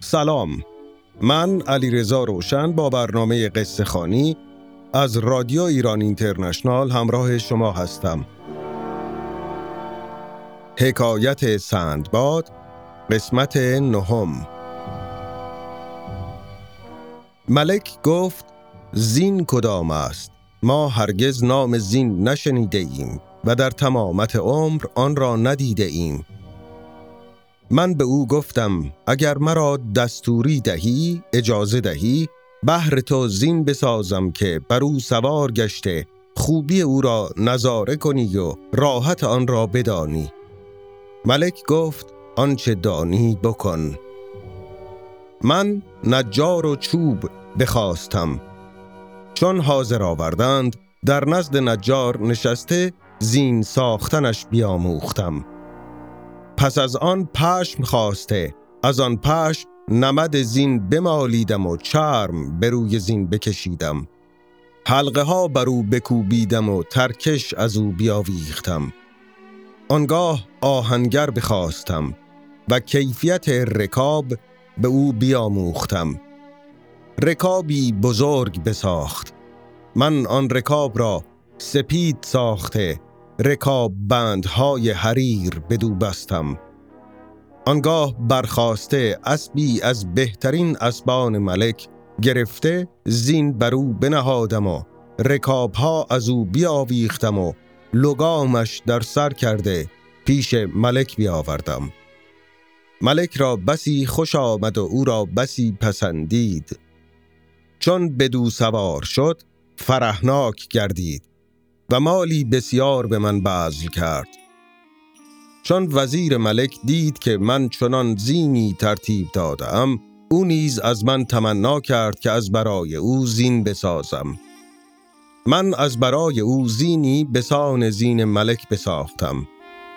سلام، من علیرضا روشن با برنامه قصه خوانی از رادیو ایران اینترنشنال همراه شما هستم. حکایت سندباد، قسمت 9. ملک گفت: زین کدام است؟ ما هرگز نام زین نشنیده ایم و در تمامت عمر آن را ندیده ایم. من به او گفتم: اگر مرا دستوری دهی، اجازه دهی، بهر تو زین بسازم که بر او سوار گشته خوبی او را نظاره کنی و راحت آن را بدانی. ملک گفت: آنچه دانی بکن. من نجار و چوب بخواستم. چون حاضر آوردند، در نزد نجار نشسته زین ساختنش بیاموختم. پس از آن پشم خواسته، از آن پشم نمد زین بمالیدم و چرم بر روی زین بکشیدم. حلقه ها بر او بکوبیدم و ترکش از او بیاویختم. آنگاه آهنگر بخواستم و کیفیت رکاب به او بیاموختم. رکابی بزرگ بساخت. من آن رکاب را سپید ساخته رکاب بندهای حریر بدو بستم. آنگاه برخاسته اسبی از بهترین اسبان ملک گرفته زین بر او بنهادم و رکابها از او بیاویختم و لگامش در سر کرده پیش ملک بیاوردم. ملک را بسی خوش آمد و او را بسی پسندید. چون بدو سوار شد فرحناک گردید و مالی بسیار به من بذل کرد. چون وزیر ملک دید که من چنان زینی ترتیب دادم، او نیز از من تمنا کرد که از برای او زین بسازم. من از برای او زینی بسان زین ملک بساختم.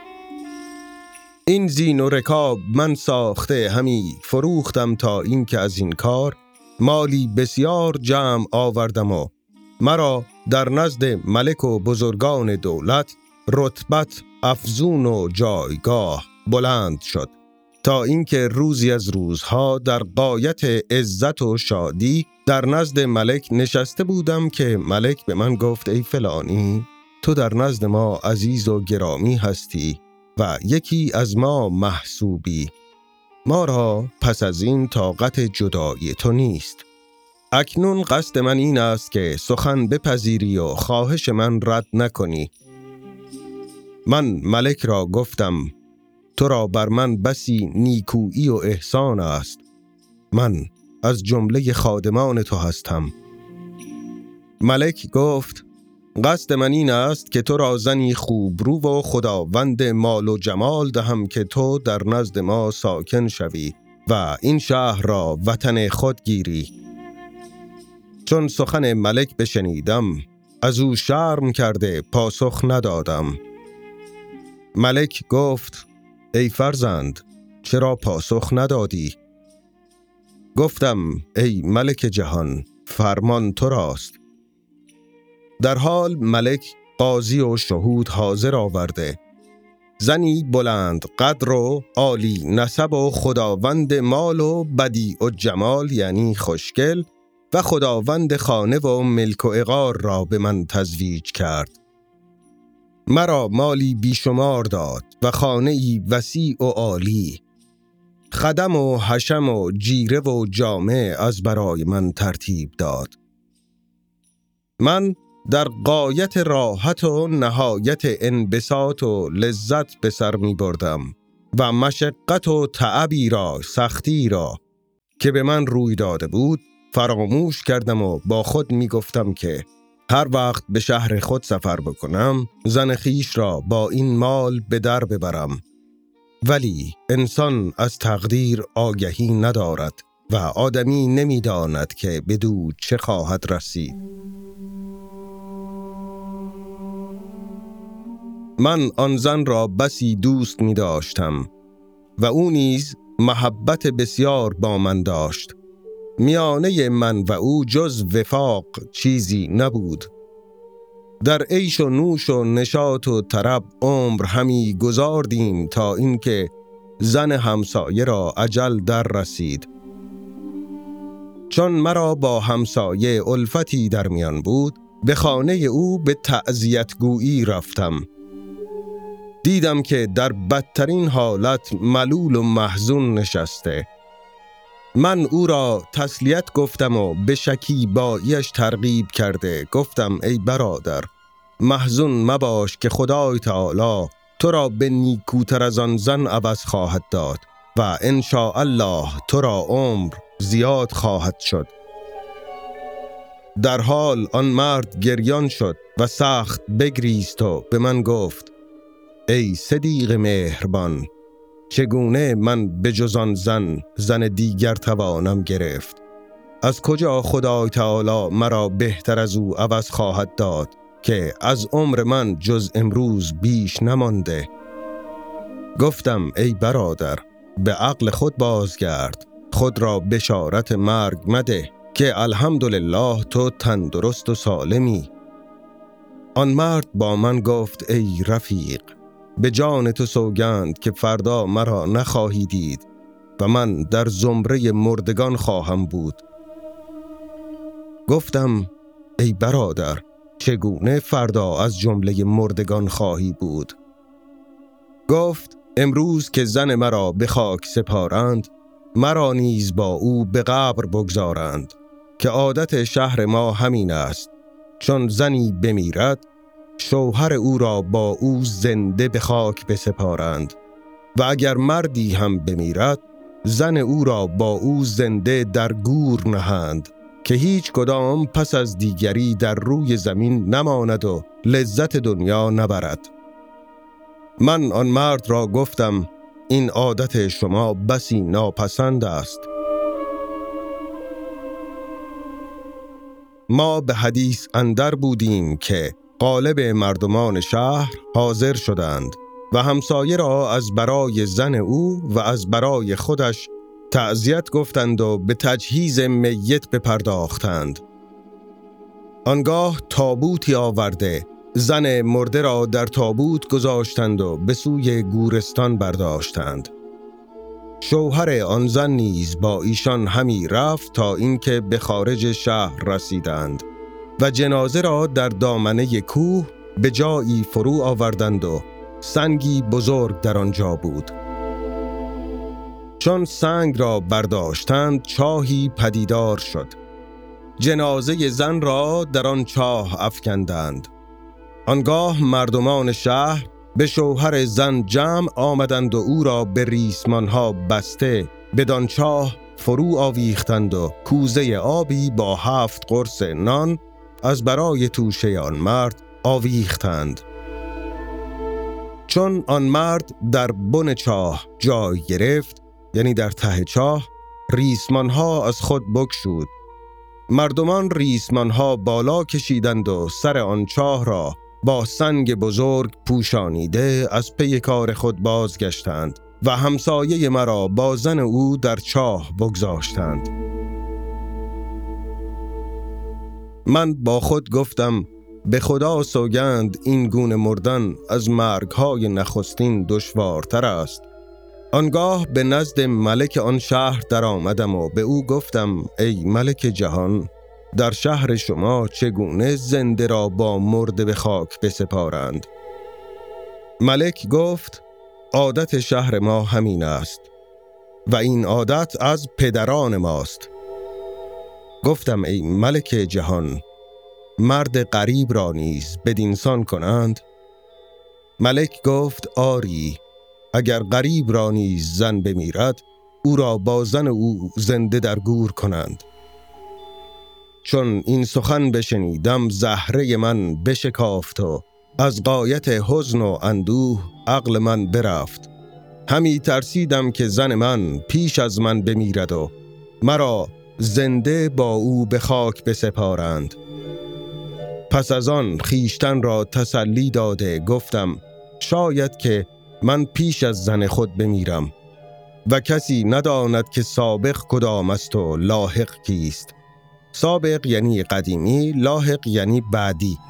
این زین و رکاب من ساخته همی فروختم تا این که از این کار مالی بسیار جمع آوردم و مرا در نزد ملک و بزرگان دولت رتبت افزون و جایگاه بلند شد، تا اینکه روزی از روزها در غایت عزت و شادی در نزد ملک نشسته بودم که ملک به من گفت: ای فلانی، تو در نزد ما عزیز و گرامی هستی و یکی از ما محسوبی. ما را پس از این طاقت جدایی تو نیست. اکنون قصد من این است که سخن بپذیری و خواهش من رد نکنی. من ملک را گفتم: تو را بر من بسی نیکویی و احسان است. من از جمله خادمان تو هستم. ملک گفت: قصد من این است که تو را زنی خوبرو و خداوند مال و جمال دهم که تو در نزد ما ساکن شوی و این شهر را وطن خود گیری. چون سخن ملک بشنیدم از او شرم کرده پاسخ ندادم. ملک گفت: ای فرزند، چرا پاسخ ندادی؟ گفتم: ای ملک جهان، فرمان تو راست. در حال ملک قاضی و شهود حاضر آورده. زنی بلند قدر و عالی نسب و خداوند مال و بدیع و جمال یعنی خوشگل و خداوند خانه و ملک و عقار را به من تزویج کرد. مرا مالی بیشمار داد و خانه‌ای وسیع و عالی. خدم و حشم و جیره و جامه از برای من ترتیب داد. من در غایت راحت و نهایت انبساط و لذت به سر می بردم و مشقت و تعبی را، سختی را که به من روی داده بود فراموش کردم و با خود می گفتم که هر وقت به شهر خود سفر بکنم زن خویش را با این مال به در ببرم. ولی انسان از تقدیر آگهی ندارد و آدمی نمی داند که بدو چه خواهد رسید. من آن زن را بسی دوست می داشتم و او نیز محبت بسیار با من داشت. میانه من و او جز وفاق چیزی نبود. در عیش و نوش و نشاط و طرب عمر همی گذاردیم تا اینکه زن همسایه را اجل در رسید. چون مرا با همسایه الفتی در میان بود، به خانه او به تعزیت گویی رفتم. دیدم که در بدترین حالت ملول و محزون نشسته. من او را تسلیت گفتم و به شکیباییش ترغیب کرده گفتم ای برادر، محزون مباش که خدای تعالی تو را به نیکوتر از آن زن عوض خواهد داد و ان شاء الله تو را عمر زیاد خواهد شد. در حال آن مرد گریان شد و سخت بگریست و به من گفت ای صدیق مهربان، چگونه من به جز آن زن دیگر توانم گرفت؟ از کجا خدای تعالی مرا بهتر از او عوض خواهد داد که از عمر من جز امروز بیش نمانده؟ گفتم ای برادر، به عقل خود بازگرد، خود را بشارت مرگ مده که الحمدلله تو تندرست و سالمی. آن مرد با من گفت ای رفیق، به جان تو سوگند که فردا مرا نخواهی دید و من در زمره مردگان خواهم بود. گفتم ای برادر، چگونه فردا از جمله مردگان خواهی بود؟ گفت امروز که زن مرا به خاک سپارند، مرا نیز با او به قبر بگذارند که عادت شهر ما همین است. چون زنی بمیرد، شوهر او را با او زنده به خاک بسپارند و اگر مردی هم بمیرد، زن او را با او زنده در گور نهند که هیچ کدام پس از دیگری در روی زمین نماند و لذت دنیا نبرد. من آن مرد را گفتم این عادت شما بسی ناپسند است. ما به حدیث اندر بودیم که غالب مردمان شهر حاضر شدند و همسایه را از برای زن او و از برای خودش تعزیت گفتند و به تجهیز میت بپرداختند. آنگاه تابوتی آورده زن مرده را در تابوت گذاشتند و به سوی گورستان برداشتند. شوهر آن زن نیز با ایشان همی رفت تا اینکه به خارج شهر رسیدند و جنازه را در دامنه کوه به جایی فرو آوردند و سنگی بزرگ در آنجا بود. چون سنگ را برداشتند، چاهی پدیدار شد. جنازه زن را در آن چاه افکندند. آنگاه مردمان شهر به شوهر زن جمع آمدند و او را به ریسمانها بسته بدان چاه فرو آویختند و کوزه آبی با 7 قرص نان از برای توشه آن مرد آویختند. چون آن مرد در بن چاه جای گرفت، یعنی در ته چاه، ریسمانها از خود بگشود. مردمان ریسمانها بالا کشیدند و سر آن چاه را با سنگ بزرگ پوشانیده از پی کار خود بازگشتند و همسایه مرا با زن او در چاه بگذاشتند. من با خود گفتم به خدا سوگند این گونه مردن از مرگ‌های نخستین دشوارتر است. آنگاه به نزد ملک آن شهر در آمدم و به او گفتم ای ملک جهان، در شهر شما چگونه زنده را با مرده به خاک بسپارند؟ ملک گفت عادت شهر ما همین است و این عادت از پدران ماست. گفتم ای ملک جهان، مرد غریب را نیز بدینسان کنند؟ ملک گفت آری، اگر غریب را نیز زن بمیرد، او را با زن او زنده در گور کنند. چون این سخن بشنیدم، زهره من بشکافت و از غایت حزن و اندوه عقل من برفت. همی ترسیدم که زن من پیش از من بمیرد و مرا زنده با او به خاک بسپارند. پس از آن خیشتن را تسلی داده گفتم شاید که من پیش از زن خود بمیرم و کسی نداند که سابق کدام است و لاحق کیست. سابق یعنی قدیمی، لاحق یعنی بعدی.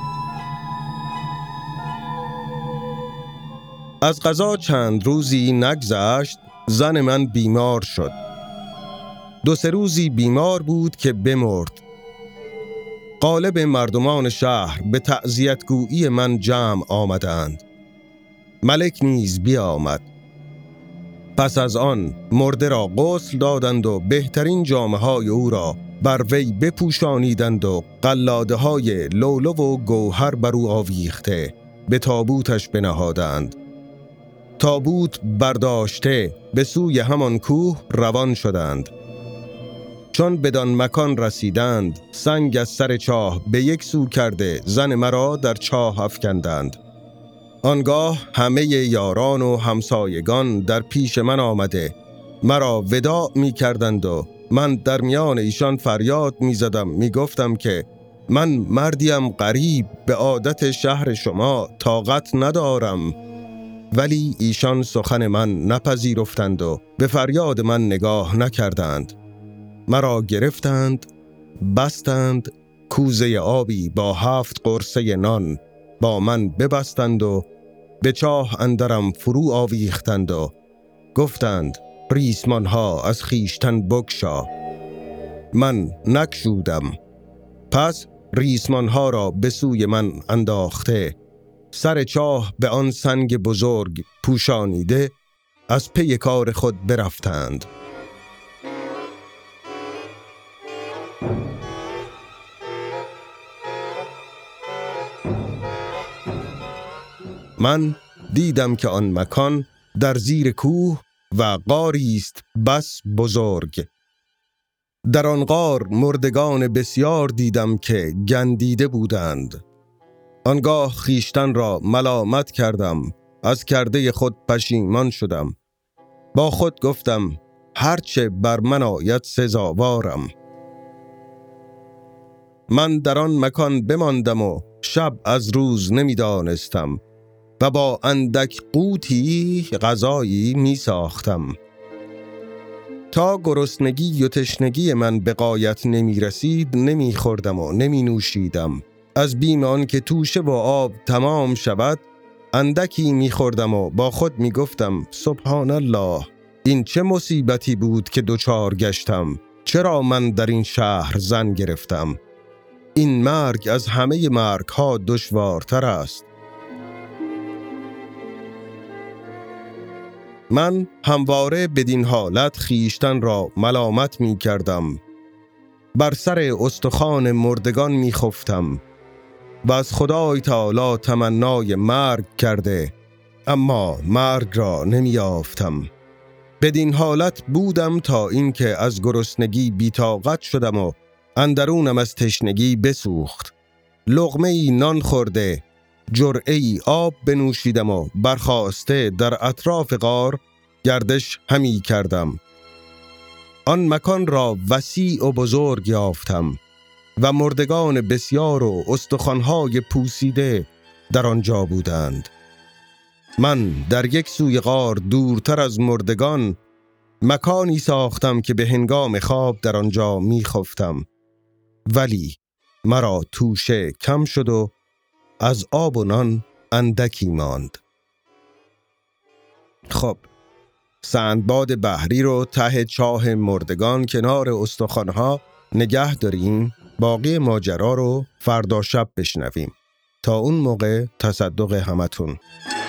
از قضا چند روزی نگذشت، زن من بیمار شد. 2-3 روزی بیمار بود که بمرد. غالب مردمان شهر به تعزیتگویی من جمع آمدند. ملک نیز بیامد. پس از آن مرده را غسل دادند و بهترین جامه‌های او را بر وی بپوشانیدند و قلاده‌های لؤلؤ و گوهر بر او آویخته به تابوتش بنهادند. تابوت برداشته به سوی همان کوه روان شدند. چون بدان مکان رسیدند، سنگ از سر چاه به یک سو کرده زن مرا در چاه افکندند. آنگاه همه یاران و همسایگان در پیش من آمده مرا وداع می کردند و من در میان ایشان فریاد می زدم، می گفتم که من مردیم غریب به عادت شهر شما طاقت ندارم. ولی ایشان سخن من نپذیرفتند و به فریاد من نگاه نکردند. مرا گرفتند، بستند، کوزه آبی با 7 قرصه نان با من ببستند و به چاه اندرم فرو آویختند و گفتند ریسمانها از خیشتن بگشا. من نگشودم. پس ریسمانها را به سوی من انداخته سر چاه به آن سنگ بزرگ پوشانیده از پی کار خود برفتند. من دیدم که آن مکان در زیر کوه و غاری است بس بزرگ. در آن غار مردگان بسیار دیدم که گندیده بودند. آنگاه خیشتن را ملامت کردم، از کرده خود پشیمان شدم. با خود گفتم هرچه بر من آید سزاوارم. من در آن مکان بماندم و شب از روز نمیدانستم و با اندک قوتی غذایی می ساختم. تا گرسنگی و تشنگی من به غایت نمی رسید نمی خوردم و نمی نوشیدم. از بیم آن که توشه و آب تمام شود اندکی می خوردم و با خود می گفتم سبحان الله، این چه مصیبتی بود که دچار گشتم؟ چرا من در این شهر زن گرفتم؟ این مرگ از همه مرگ ها دشوارتر است. من همواره بدین حالت خیشتن را ملامت می کردم. بر سر استخوان مردگان می خفتم و از خدای تعالی تمنای مرگ کرده، اما مرگ را نمی یافتم. بدین حالت بودم تا اینکه از گرسنگی بی‌طاقت شدم و اندرونم از تشنگی بسوخت. لقمه ای نان خورده، جرعه ای آب بنوشیدم و برخاسته در اطراف غار گردش همی کردم. آن مکان را وسیع و بزرگ یافتم و مردگان بسیار و استخوان‌های پوسیده در آنجا بودند. من در یک سوی غار دورتر از مردگان مکانی ساختم که به هنگام خواب در آنجا می خفتم. ولی مرا توشه کم شد و از آب و نان اندکی ماند. خب، سندباد بحری رو ته چاه مردگان کنار استخوان‌ها نگه داریم. باقی ماجرا رو فردا شب بشنویم. تا اون موقع تصدق همتون.